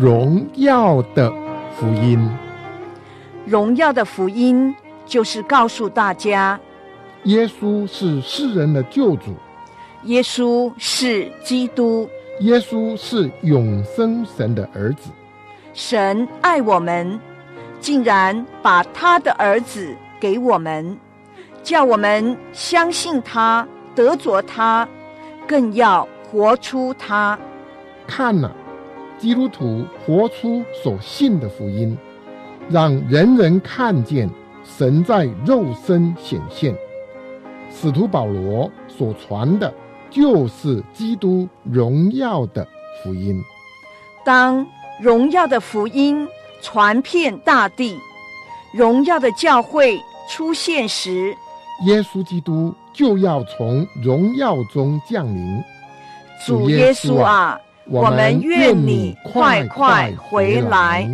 荣耀的福音。 荣耀的福音就是告诉大家， 耶稣是世人的救主， 耶稣是基督， 耶稣是永生神的儿子。 神爱我们，竟然把他的儿子给我们，叫我们相信他，得着他，更要活出他。 看哪，基督徒活出所信的福音，让人人看见神在肉身显现。使徒保罗所传的就是基督荣耀的福音。 当荣耀的福音传遍大地，荣耀的教会出现时， 耶稣基督就要从荣耀中降临。 主耶稣啊，我们愿你快快回来。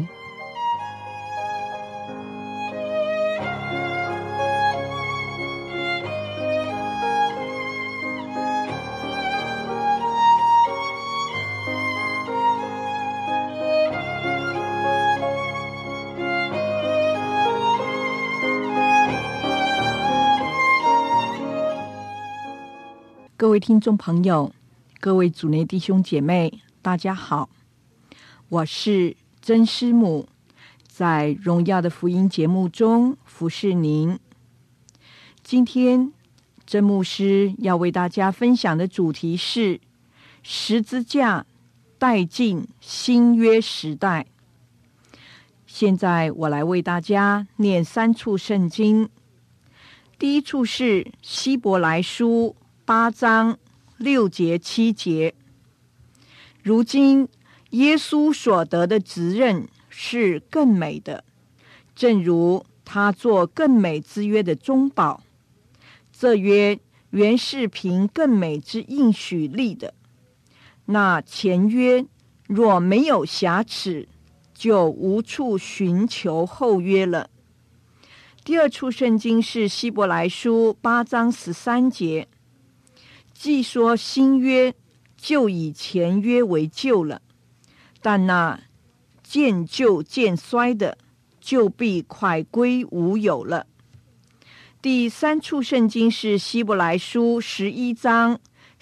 各位听众朋友，各位主内弟兄姐妹，大家好，我是曾师母，在荣耀的福音节目中服侍您。今天曾牧师要为大家分享的主题是十字架带进新约时代。现在我来为大家念3处圣经。第一处是希伯来书8章6节7节。如今耶稣所得的职任是更美的，正如他做更美之约的中保。这约原是凭更美之应许立的，那前约若没有瑕疵，就无处寻求后约了。第二处圣经是希伯来书8章13节。既说新约就以前约为旧了，但那渐旧渐衰的，就必快归无有了。第三处圣经是希伯来书11章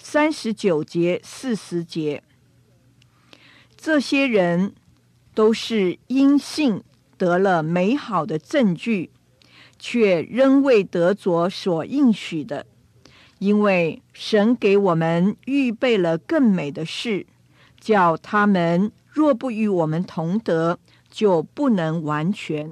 39节40节。这些人都是因信得了美好的证据，却仍未得着所应许的。因为神给我们预备了更美的事，叫他们若不与我们同得，就不能完全。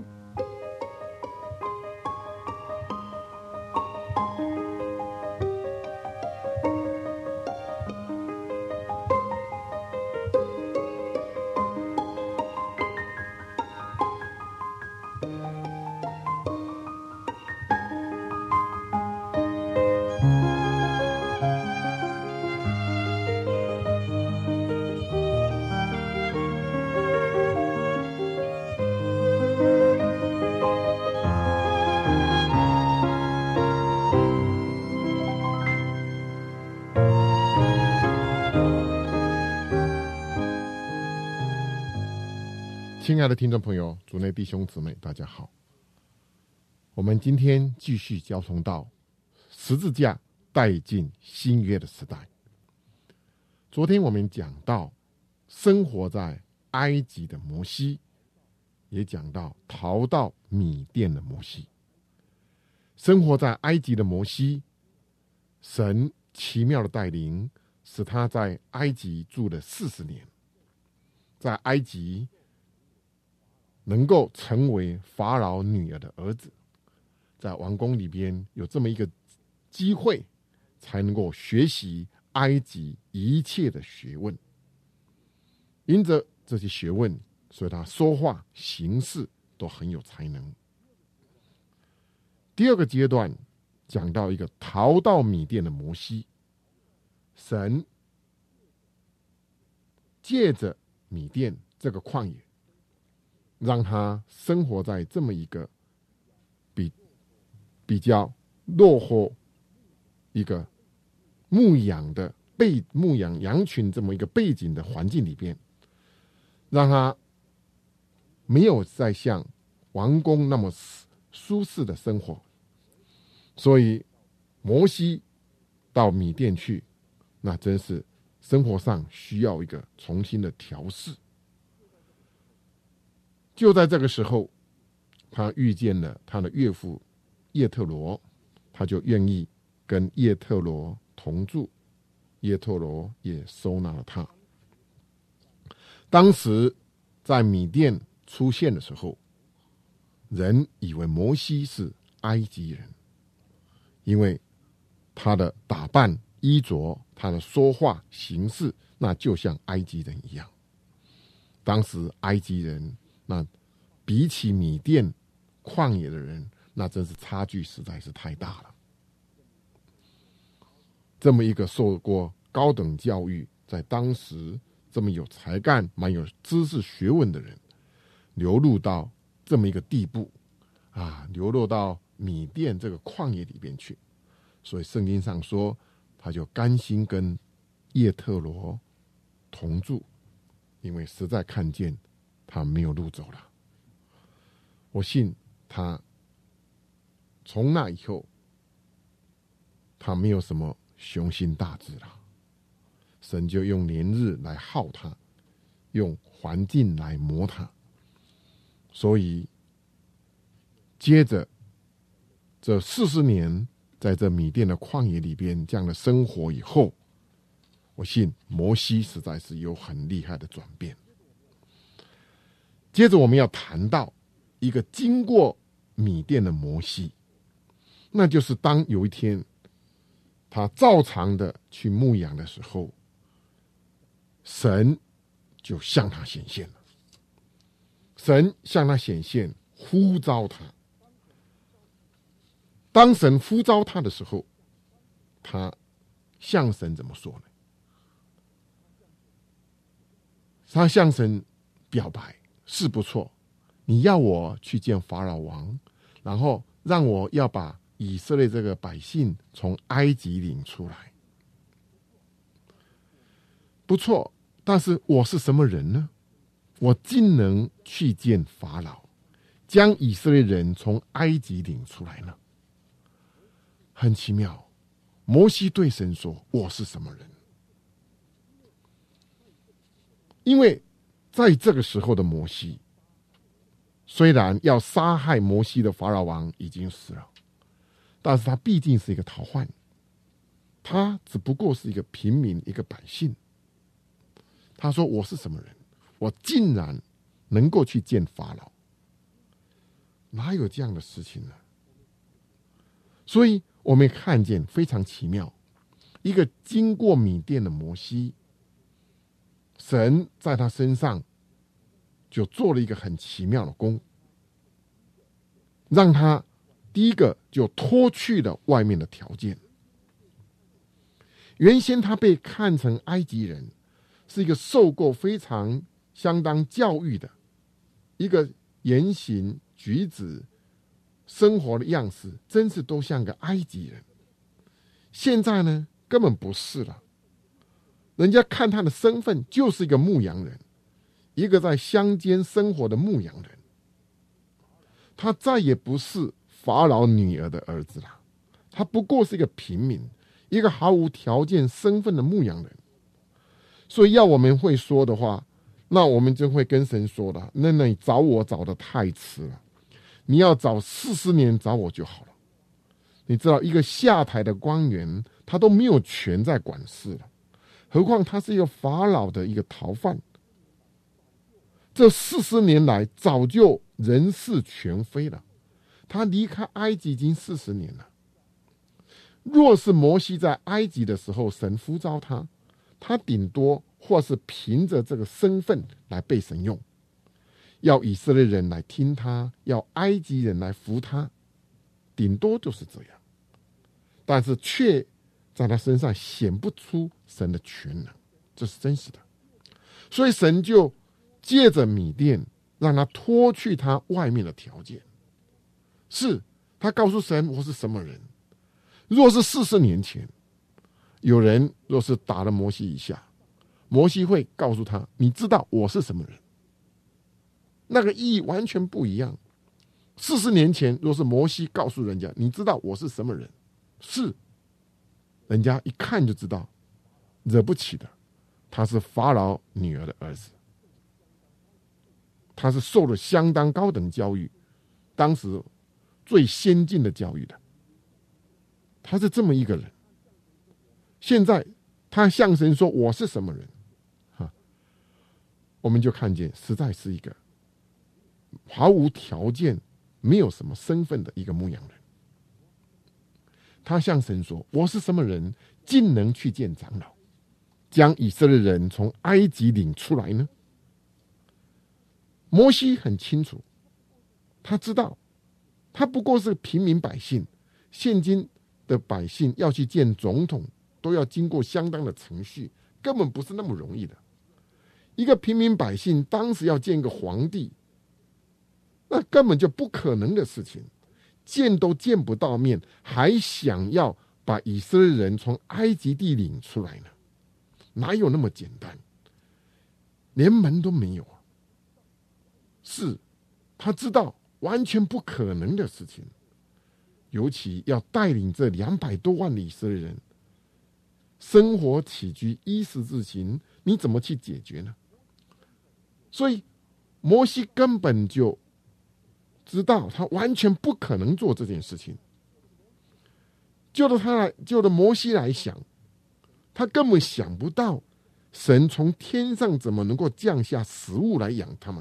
亲爱的听众朋友，主内弟兄姊妹，大家好。我们今天继续交通到十字架带进新约的时代。昨天我们讲到生活在埃及的摩西，也讲到逃到米甸的摩西。生活在埃及的摩西，神奇妙的带领，使他在埃及住了40年，在埃及能够成为法老女儿的儿子，在王宫里边有这么一个机会，才能够学习埃及一切的学问。因着这些学问，所以他说话行事都很有才能。第二个阶段讲到一个逃到米甸的摩西，神借着米甸这个旷野，让他生活在这么一个比较落后一个牧养羊群这么一个背景的环境里边，让他没有再像王宫那么舒适的生活，所以摩西到米甸去，那真是生活上需要一个重新的调试。就在这个时候，他遇见了他的岳父叶特罗，他就愿意跟叶特罗同住，叶特罗也收纳了他。当时在米甸出现的时候，人以为摩西是埃及人，因为他的打扮衣着，他的说话行事，那就像埃及人一样。当时埃及人那比起米甸旷野的人，那真是差距实在是太大了。这么一个受过高等教育，在当时这么有才干、蛮有知识学问的人，流入到这么一个地步啊，流落到米甸这个旷野里边去。所以圣经上说，他就甘心跟叶特罗同住，因为实在看见他没有路走了。我信他从那以后，他没有什么雄心大志了。神就用年日来耗他，用环境来磨他。所以接着这40年在这米甸的旷野里边这样的生活以后，我信摩西实在是有很厉害的转变。接着我们要谈到一个经过米甸的摩西，那就是当有一天他照常的去牧羊的时候，神就向他显现了。神向他显现，呼召他。当神呼召他的时候，他向神怎么说呢？他向神表白，是不错，你要我去见法老王，然后让我要把以色列这个百姓从埃及领出来，不错，但是我是什么人呢？我竟能去见法老，将以色列人从埃及领出来呢？很奇妙。摩西对神说，我是什么人？因为在这个时候的摩西，虽然要杀害摩西的法老王已经死了，但是他毕竟是一个逃犯，他只不过是一个平民，一个百姓。他说，我是什么人？我竟然能够去见法老，哪有这样的事情呢？所以我们看见非常奇妙，一个经过米甸的摩西，神在他身上就做了一个很奇妙的工，让他第一个就脱去了外面的条件。原先他被看成埃及人，是一个受过非常相当教育的一个言行举止生活的样式，真是都像个埃及人。现在呢，根本不是了。人家看他的身份就是一个牧羊人，一个在乡间生活的牧羊人。他再也不是法老女儿的儿子了，他不过是一个平民，一个毫无条件身份的牧羊人。所以要我们会说的话，那我们就会跟神说了，那你找我找得太迟了，你要找40年找我就好了。你知道一个下台的官员，他都没有权在管事了，何况他是一个法老的一个逃犯。这40年来早就人事全非了，他离开埃及已经40年了。若是摩西在埃及的时候神呼召他，他顶多或是凭着这个身份来被神用，要以色列人来听他，要埃及人来服他，顶多就是这样。但是却在他身上显不出神的全能，这是真实的。所以神就借着米甸让他脱去他外面的条件。是他告诉神，我是什么人。若是40年前有人若是打了摩西一下，摩西会告诉他，你知道我是什么人。 那个意义完全不一样。40年前，若是摩西告诉人家，你知道我是什么人，是人家一看就知道，惹不起的，他是法老女儿的儿子，他是受了相当高等教育，当时最先进的教育的，他是这么一个人。现在他向神说我是什么人，我们就看见实在是一个毫无条件没有什么身份的一个牧羊人。他向神说我是什么人，竟能去见长老，将以色列人从埃及领出来呢？摩西很清楚，他知道他不过是平民百姓，现今的百姓要去见总统都要经过相当的程序，根本不是那么容易的。一个平民百姓当时要见一个皇帝，那根本就不可能的事情，见都见不到面，还想要把以色列人从埃及地领出来呢？哪有那么简单？连门都没有啊！是他知道完全不可能的事情，尤其要带领这200多万的以色列人生活起居衣食住行，你怎么去解决呢？所以摩西根本就知道他完全不可能做这件事情。就着摩西来想，他根本想不到神从天上怎么能够降下食物来养他们。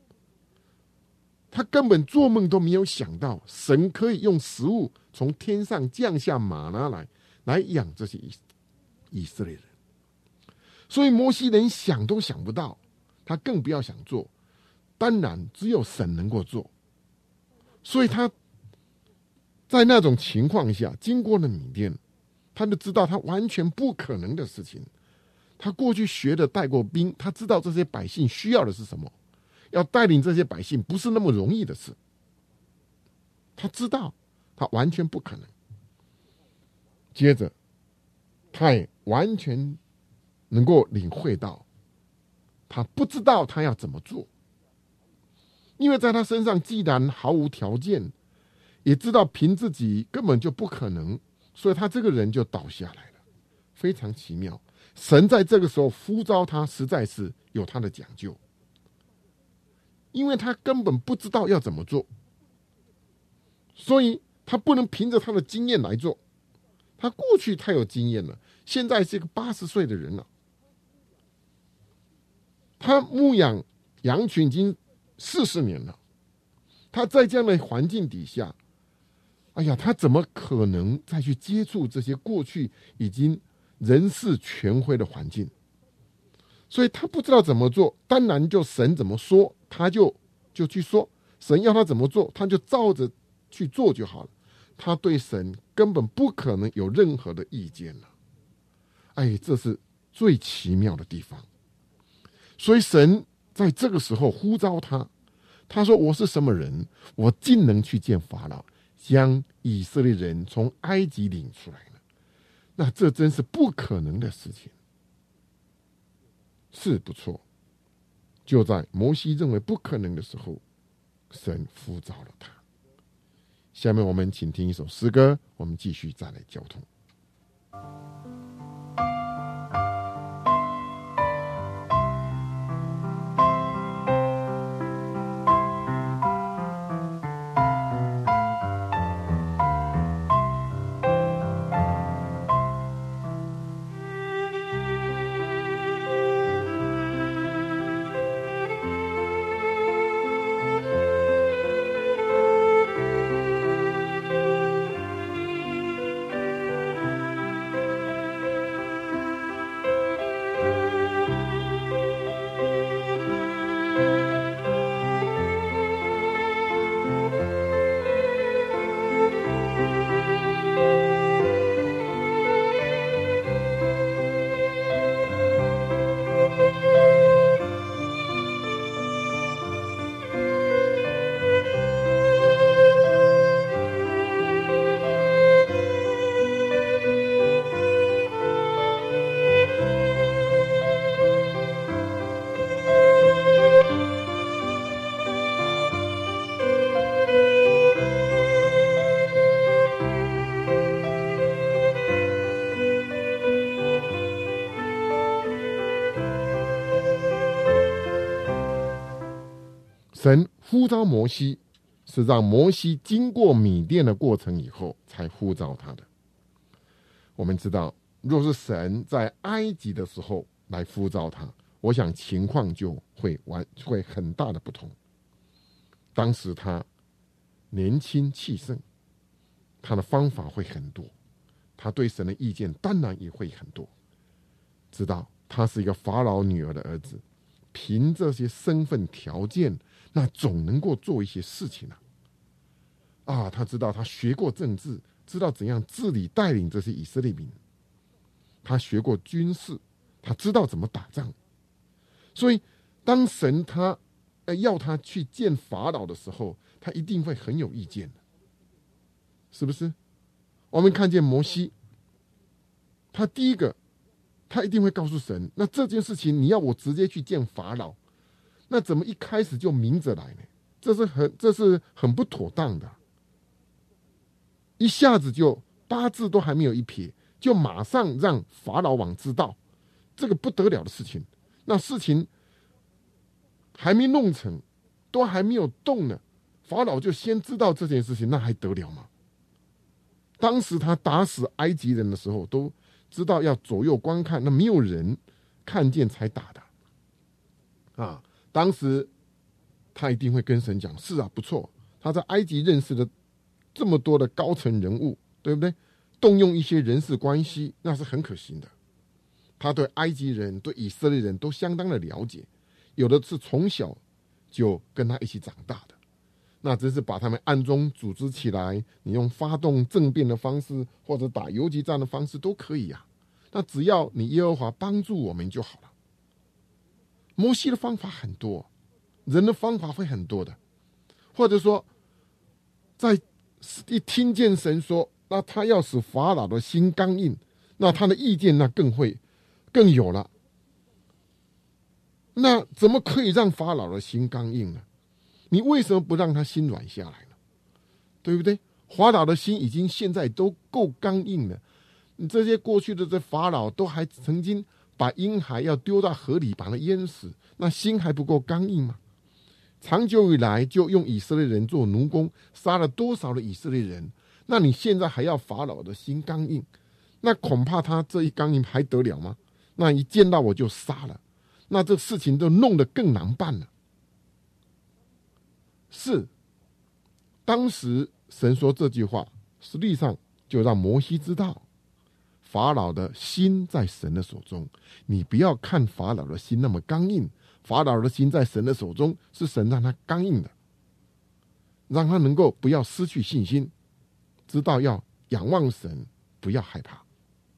他根本做梦都没有想到神可以用食物从天上降下玛拿来养这些以色列人。所以摩西连想都想不到，他更不要想做，当然只有神能够做。所以他在那种情况下经过了米甸，他就知道他完全不可能的事情。他过去学的带过兵，他知道这些百姓需要的是什么，要带领这些百姓不是那么容易的事，他知道他完全不可能。接着他也完全能够领会到他不知道他要怎么做，因为在他身上既然毫无条件，也知道凭自己根本就不可能，所以他这个人就倒下来了。非常奇妙，神在这个时候呼召他，实在是有他的讲究，因为他根本不知道要怎么做，所以他不能凭着他的经验来做。他过去他有经验了，现在是一个80岁的人了，他牧养羊群已经40年了，他在这样的环境底下，哎呀，他怎么可能再去接触这些过去已经人事全灰的环境？所以他不知道怎么做，当然就神怎么说他就去说，神要他怎么做他就照着去做就好了，他对神根本不可能有任何的意见了。哎，这是最奇妙的地方。所以神在这个时候呼召他，他说我是什么人，我竟能去见法老，将以色列人从埃及领出来呢？那这真是不可能的事情。是不错，就在摩西认为不可能的时候，神呼召了他。下面我们请听一首诗歌，我们继续再来交通。 神呼召摩西，是让摩西经过米甸的过程以后才呼召他的。我们知道，若是神在埃及的时候来呼召他，我想情况就会很大的不同。当时他年轻气盛，他的方法会很多，他对神的意见当然也会很多。知道他是一个法老女儿的儿子，凭这些身份条件，那总能够做一些事情啊！他知道他学过政治，知道怎样治理带领这些以色列民，他学过军事，他知道怎么打仗。所以当神他要他去见法老的时候，他一定会很有意见的，是不是？我们看见摩西，他第一个他一定会告诉神，那这件事情你要我直接去见法老，那怎么一开始就明着来呢？这是很不妥当的。一下子就八字都还没有一撇，就马上让法老王知道，这个不得了的事情。那事情还没弄成，都还没有动呢，法老就先知道这件事情，那还得了吗？当时他打死埃及人的时候，都知道要左右观看，那没有人看见才打的当时他一定会跟神讲，是啊，不错，他在埃及认识了这么多的高层人物，对不对？动用一些人事关系，那是很可行的。他对埃及人对以色列人都相当的了解，有的是从小就跟他一起长大的，那真是把他们暗中组织起来，你用发动政变的方式或者打游击战的方式都可以那只要你耶和华帮助我们就好了。摩西的方法很多，人的方法会很多的，或者说在一听见神说，那他要使法老的心刚硬，那他的意见那更有了。那怎么可以让法老的心刚硬呢？你为什么不让他心软下来呢？对不对？法老的心已经现在都够刚硬了，你这些过去的这法老都还曾经把婴孩要丢到河里把他淹死，那心还不够刚硬吗？长久以来就用以色列人做奴工，杀了多少的以色列人，那你现在还要法老的心刚硬，那恐怕他这一刚硬还得了吗？那一见到我就杀了，那这事情都弄得更难办了。是，当时神说这句话，实际上就让摩西知道，法老的心在神的手中，你不要看法老的心那么刚硬，法老的心在神的手中，是神让他刚硬的，让他能够不要失去信心，知道要仰望神，不要害怕。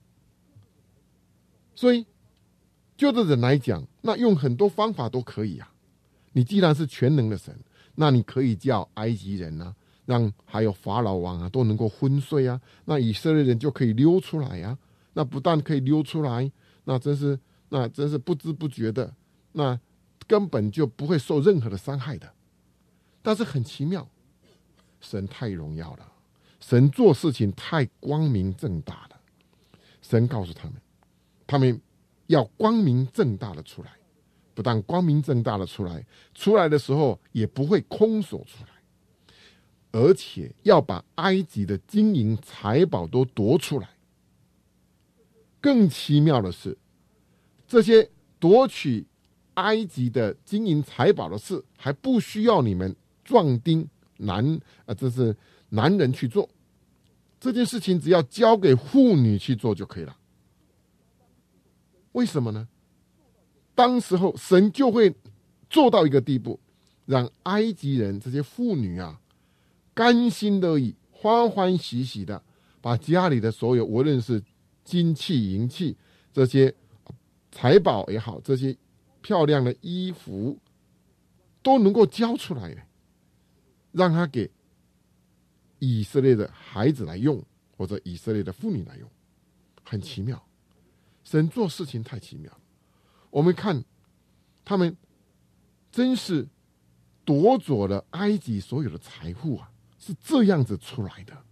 所以就这人来讲，那用很多方法都可以你既然是全能的神，那你可以叫埃及人让还有法老王都能够昏睡那以色列人就可以溜出来那不但可以溜出来，那真是不知不觉的，那根本就不会受任何的伤害的。但是很奇妙，神太荣耀了，神做事情太光明正大了。神告诉他们要光明正大的出来，不但光明正大的出来的时候也不会空手出来，而且要把埃及的金银财宝都夺出来。更奇妙的是，这些夺取埃及的金银财宝的事，还不需要你们壮丁这是男人去做，这件事情只要交给妇女去做就可以了。为什么呢？当时候神就会做到一个地步，让埃及人这些妇女甘心乐意欢欢喜喜的把家里的所有，无论是金器银器，这些财宝也好，这些漂亮的衣服都能够交出来，让他给以色列的孩子来用，或者以色列的妇女来用。很奇妙，神做事情太奇妙。我们看他们真是夺走了埃及所有的财富是这样子出来的。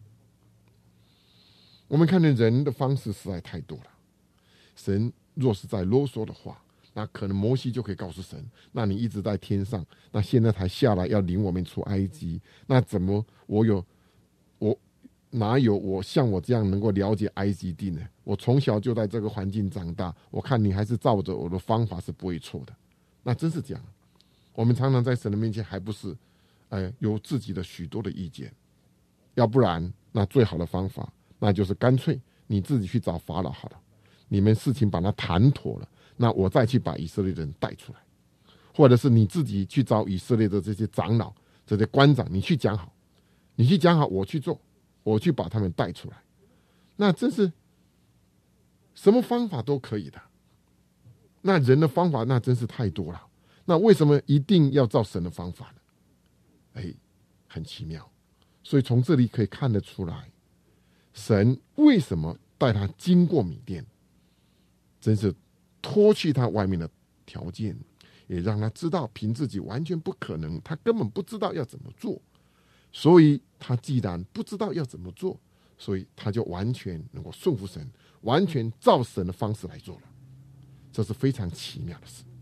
我们看见人的方式实在太多了，神若是再啰嗦的话， 那可能摩西就可以告诉神，那你一直在天上，那现在才下来要领我们出埃及，那怎么我哪有我像我这样能够了解埃及地呢？我从小就在这个环境长大，我看你还是照着我的方法是不会错的。那真是这样，我们常常在神的面前还不是有自己的许多的意见，要不然那最好的方法那就是干脆你自己去找法老好了，你们事情把它谈妥了，那我再去把以色列人带出来，或者是你自己去找以色列的这些长老这些官长，你去讲好，我去做，我去把他们带出来。那真是什么方法都可以的，那人的方法那真是太多了，那为什么一定要照神的方法呢？很奇妙。所以从这里可以看得出来，神为什么带他经过米甸，真是脱去他外面的条件，也让他知道凭自己完全不可能，他根本不知道要怎么做。所以他既然不知道要怎么做，所以他就完全能够顺服神，完全照神的方式来做了。这是非常奇妙的事。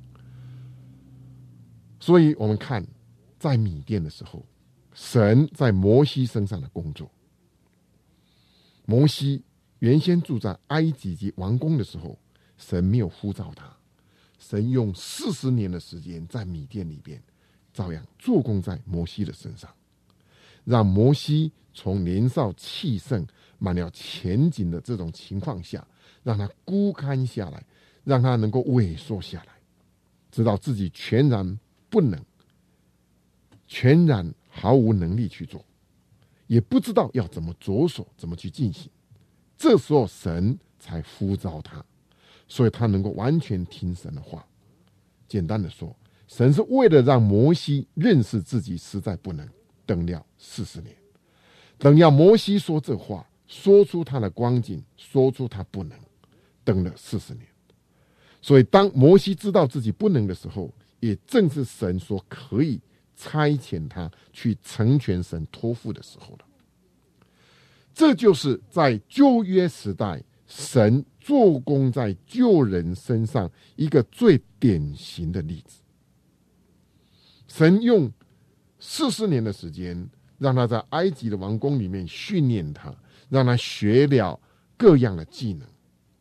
所以我们看在米甸的时候，神在摩西身上的工作。摩西原先住在埃及及王宫的时候，神没有呼召他，神用40年的时间在米甸里边照样做工在摩西的身上，让摩西从年少气盛满了前景的这种情况下，让他孤单下来，让他能够萎缩下来，知道自己全然不能，全然毫无能力去做，也不知道要怎么着手，怎么去进行。这时候神才呼召他，所以他能够完全听神的话。简单的说，神是为了让摩西认识自己实在不能，等了40年，等要摩西说这话，说出他的光景，说出他不能，等了40年。所以当摩西知道自己不能的时候，也正是神说可以差遣他去成全神托付的时候了。这就是在旧约时代神做工在旧人身上一个最典型的例子。神用40年的时间让他在埃及的王宫里面训练他，让他学了各样的技能，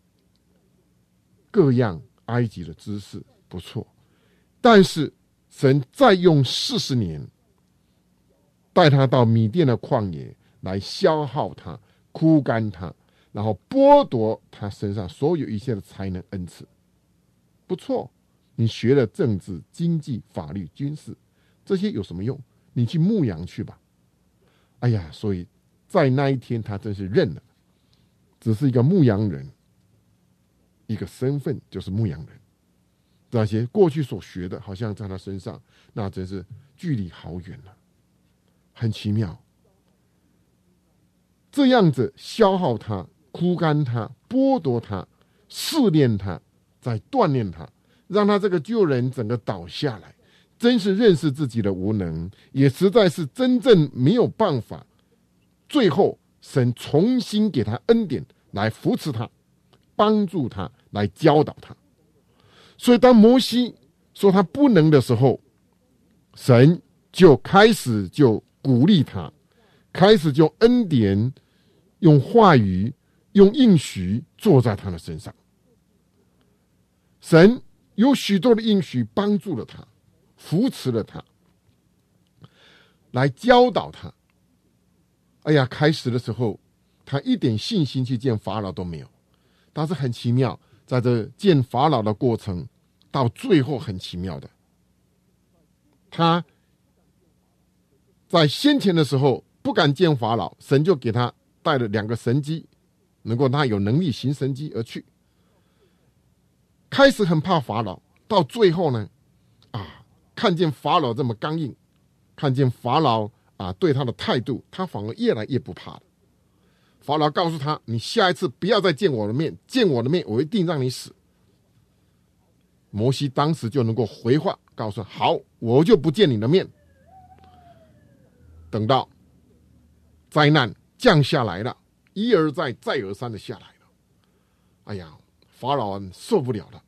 各样埃及的知识，不错。但是神再用40年带他到米甸的旷野来消耗他，枯干他，然后剥夺他身上所有一切的才能恩赐。不错，你学了政治、经济、法律、军事，这些有什么用？你去牧羊去吧。哎呀，所以在那一天他真是认了，只是一个牧羊人，一个身份就是牧羊人。那些过去所学的好像在他身上，那真是距离好远了，很奇妙。这样子消耗他、枯干他、剥夺他、试炼他，再锻炼他，让他这个旧人整个倒下来，真是认识自己的无能，也实在是真正没有办法。最后神重新给他恩典来扶持他，帮助他，来教导他。所以当摩西说他不能的时候，神就开始就鼓励他，开始就恩典用话语用应许坐在他的身上。神有许多的应许帮助了他，扶持了他，来教导他。哎呀，开始的时候他一点信心去见法老都没有，但是很奇妙，在这见法老的过程到最后很奇妙的，他在先前的时候不敢见法老，神就给他带了2个神迹，能够他有能力行神迹而去。开始很怕法老，到最后呢，看见法老这么刚硬，看见法老对他的态度，他反而越来越不怕了。法老告诉他，你下一次不要再见我的面，见我的面我一定让你死。摩西当时就能够回话告诉好，我就不见你的面。等到灾难降下来了，一而再再而三的下来了，哎呀，法老受不了了，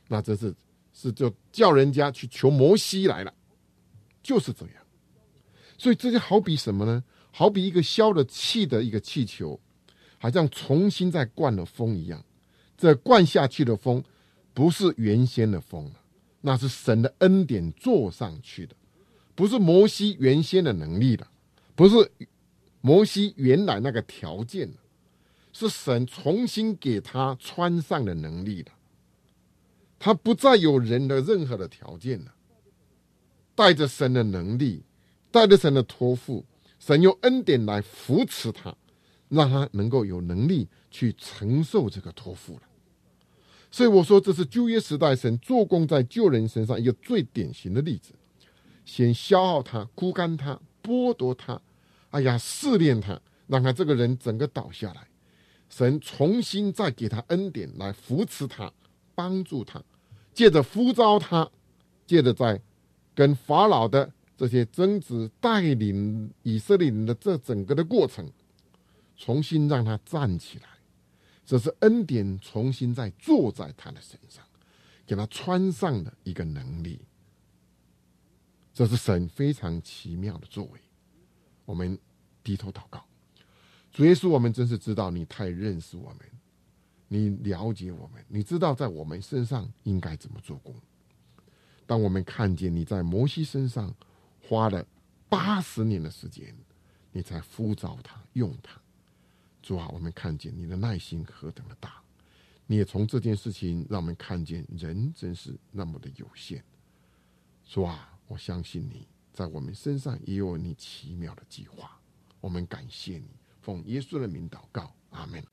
那这是就叫人家去求摩西来了，就是这样。所以这就好比什么呢？好比一个消了气的一个气球，好像重新再灌了风一样。这灌下去的风不是原先的风了，那是神的恩典做上去的，不是摩西原先的能力了，不是摩西原来那个条件了，是神重新给他穿上的能力了。他不再有人的任何的条件了，带着神的能力，带着神的托付，神用恩典来扶持他，让他能够有能力去承受这个托付了。所以我说，这是旧约时代神做工在救人身上一个最典型的例子。先消耗他，枯干他，剥夺他，试炼他，让他这个人整个倒下来。神重新再给他恩典来扶持他，帮助他，借着呼召他，借着在跟法老的这些争执，带领以色列人的这整个的过程，重新让他站起来。这是恩典重新再坐在他的身上，给他穿上的一个能力。这是神非常奇妙的作为。我们低头祷告。主耶稣，我们真是知道你太认识我们，你了解我们，你知道在我们身上应该怎么做工。当我们看见你在摩西身上花了80年的时间，你才呼召他，用他。主啊，我们看见你的耐心何等的大，你也从这件事情让我们看见人真是那么的有限。主啊，我相信你在我们身上也有你奇妙的计划，我们感谢你，奉耶稣的名祷告，阿们。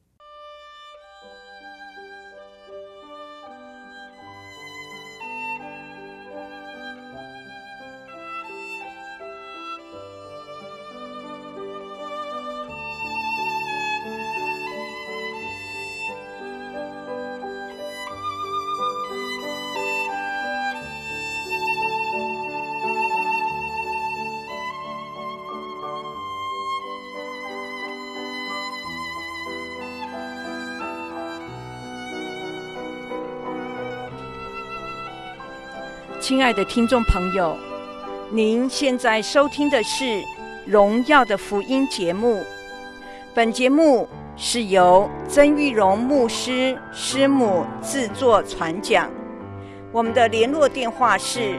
亲爱的听众朋友，您现在收听的是荣耀的福音节目。本节目是由曾玉荣牧师师母制作传讲。我们的联络电话是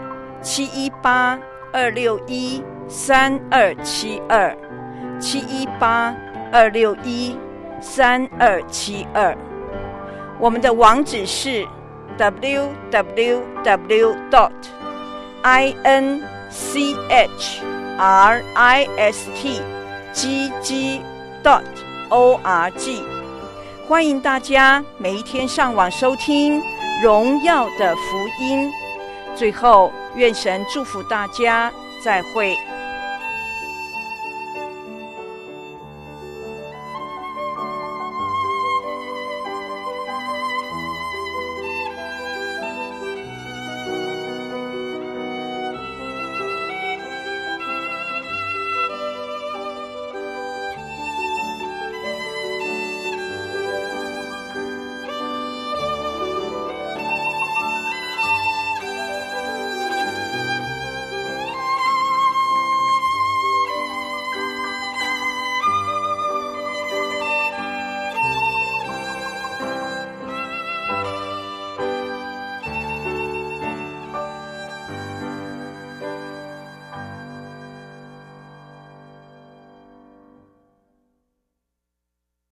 718-261-3272 718-261-3272。我们的网址是www.inchristgg.org。 欢迎大家每一天上网收听荣耀的福音。最后，愿神祝福大家，再会。